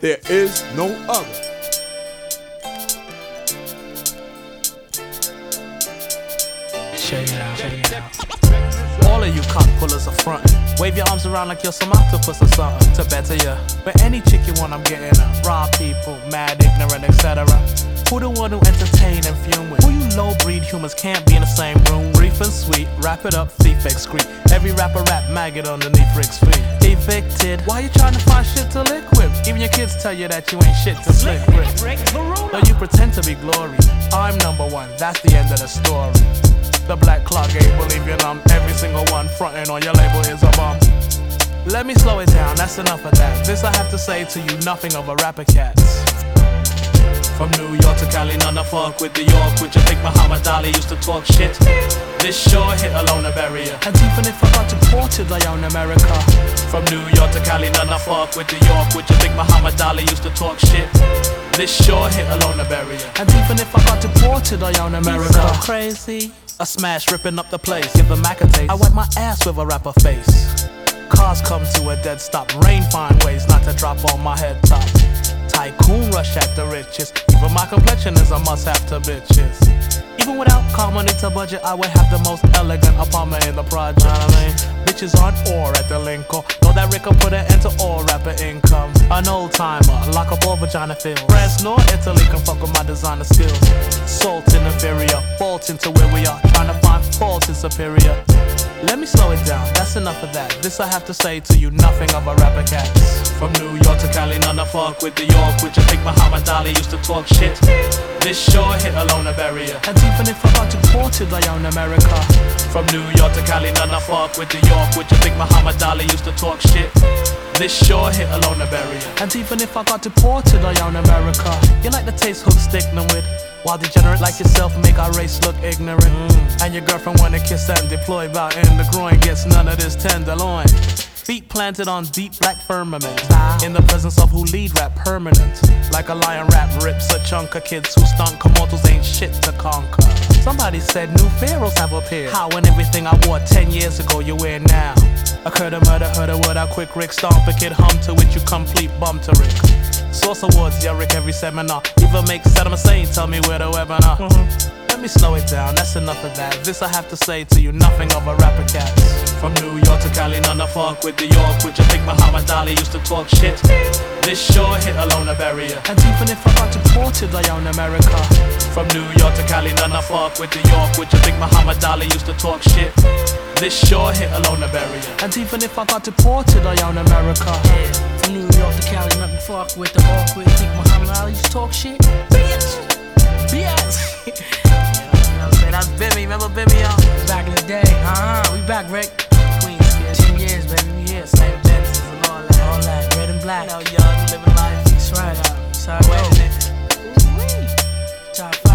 There is no other. Check it out, check it out. All of you cock pullers are frontin'. Wave your arms around like you're some octopus or something. To better ya. But any chick you want, I'm getting her. Rob people, mad, ignorant, etc. Who the one who entertain and fume with? Who you low-breed humans can't be in the same room? Brief and sweet, wrap it up, thief excrete. Every rapper rap maggot underneath Rick's feet. Evicted, why you trying to find shit to lick with? Even your kids tell you that you ain't shit to slick with. Though you pretend to be glory, I'm number one, that's the end of the story. The black clock ain't believing I'm every single one frontin' on your label is a bum. Let me slow it down, that's enough of that. This I have to say to you, nothing of a rapper cats. From New York to Cali, none of fuck with New York. Would you think Muhammad Ali used to talk shit? This sure hit alone a barrier. And even if I got deported, I own America. From New York to Cali, none of fuck with New York. Would you think Muhammad Ali used to talk shit? This sure hit alone a barrier. And even if I got deported, I own America. So crazy, a smash ripping up the place. Give the Mac a taste. I wipe my ass with a rapper face. Cars come to a dead stop. Rain find ways not to drop on my head top. Tycoon rush at the riches. Even my complexion is a must-have to bitches. Even without car money to budget, I would have the most elegant apartment in the project. Know what I mean? Bitches aren't ore at the Lincoln. Know that Rick will put an end to all rapper income. An old timer, lock up all vagina fields. France nor Italy can fuck with my designer skills. Salt in inferior, bolt into where we are. Trying to find fault in superior. Let me slow it down, that's enough of that. This I have to say to you, nothing of a rapper cats. From New York to Cali, none of fuck with New York. Would you think Muhammad Ali used to talk shit? This sure hit alone a barrier. And even if I got deported, I own America. From New York to Cali, none of fuck with New York. Would you think Muhammad Ali used to talk shit? This sure hit alone a barrier. And even if I got deported, I own America. You like the taste hook sticking with? While degenerate like yourself make our race look ignorant. And your girlfriend wanna kiss and deploy, bout in the groin, gets none of this tenderloin. Feet planted on deep black firmament, in the presence of who lead rap permanent. Like a lion rap rips a chunk of kids who stunk, mortals ain't shit to conquer. Somebody said new pharaohs have appeared. How and everything I wore 10 years ago you wear now. Occurred a murder, heard a word, how quick Rick stomp a kid hum to it, you complete bum to Rick. Source awards, yeah, Rick every seminar. Even make Saddam Hussein tell me where the webinar. Let me slow it down, that's enough of that. This I have to say to you, nothing of a rapper cats. From New York to Cali, none of fuck with New York. Would you think Muhammad Ali used to talk shit? This sure hit alone a barrier. And even if I got deported, I own America. From New York to Cali, none of fuck with New York. Would you think Muhammad Ali used to talk shit? This sure hit alone a barrier. And even if I got deported, I own America. Yeah, from New York to Cali, nothing fuck with the awkward. Think Muhammad Ali used to talk shit? Bitch! Bitch! You know what I'm saying? That's Bimmy, remember Bimmy, y'all? Back in the day, we back, Rick. Queens, kid. 10 years, baby, we here. Same Genesis and all that. All that, red and black. You know, young, living life. That's right. Sorry, waiting it. Top 5.